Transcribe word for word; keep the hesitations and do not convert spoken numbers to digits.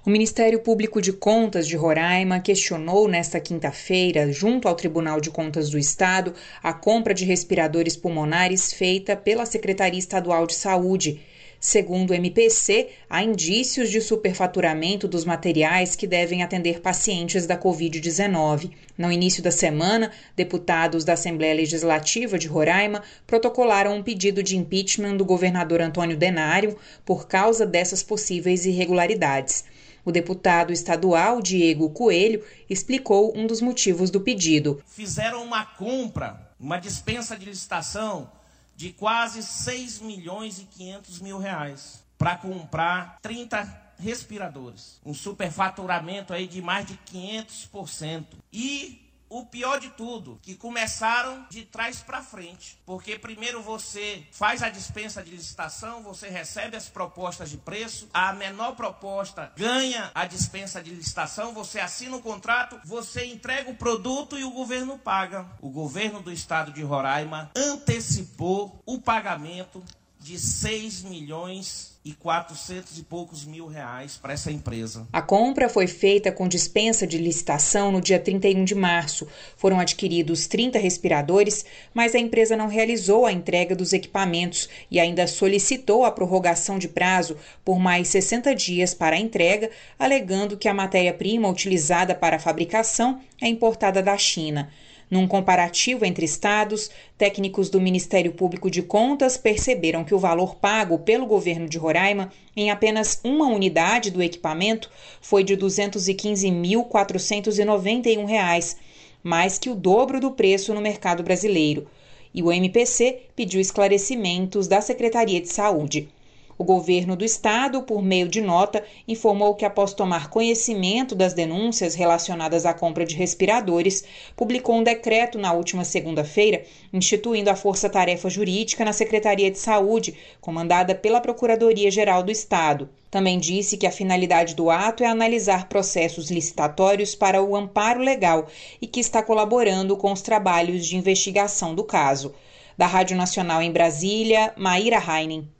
O Ministério Público de Contas de Roraima questionou nesta quinta-feira, junto ao Tribunal de Contas do Estado, a compra de respiradores pulmonares feita pela Secretaria Estadual de Saúde. Segundo o M P C, há indícios de superfaturamento dos materiais que devem atender pacientes da covid dezenove. No início da semana, deputados da Assembleia Legislativa de Roraima protocolaram um pedido de impeachment do governador Antônio Denário por causa dessas possíveis irregularidades. O deputado estadual Diego Coelho explicou um dos motivos do pedido. Fizeram uma compra, uma dispensa de licitação de quase seis milhões e quinhentos mil reais para comprar trinta respiradores. Um superfaturamento aí de mais de quinhentos por cento. E o pior de tudo, que começaram de trás para frente. Porque primeiro você faz a dispensa de licitação, você recebe as propostas de preço, a menor proposta ganha a dispensa de licitação, você assina o contrato, você entrega o produto e o governo paga. O governo do estado de Roraima antecipou o pagamento de seis milhões e quatrocentos e poucos mil reais para essa empresa. A compra foi feita com dispensa de licitação no dia trinta e um de março. Foram adquiridos trinta respiradores, mas a empresa não realizou a entrega dos equipamentos e ainda solicitou a prorrogação de prazo por mais sessenta dias para a entrega, alegando que a matéria-prima utilizada para a fabricação é importada da China. Num comparativo entre estados, técnicos do Ministério Público de Contas perceberam que o valor pago pelo governo de Roraima em apenas uma unidade do equipamento foi de duzentos e quinze mil quatrocentos e noventa e um reais, mais que o dobro do preço no mercado brasileiro. E o M P C pediu esclarecimentos da Secretaria de Saúde. O governo do estado, por meio de nota, informou que, após tomar conhecimento das denúncias relacionadas à compra de respiradores, publicou um decreto na última segunda-feira, instituindo a força-tarefa jurídica na Secretaria de Saúde, comandada pela Procuradoria-Geral do Estado. Também disse que a finalidade do ato é analisar processos licitatórios para o amparo legal e que está colaborando com os trabalhos de investigação do caso. Da Rádio Nacional em Brasília, Maíra Heinen.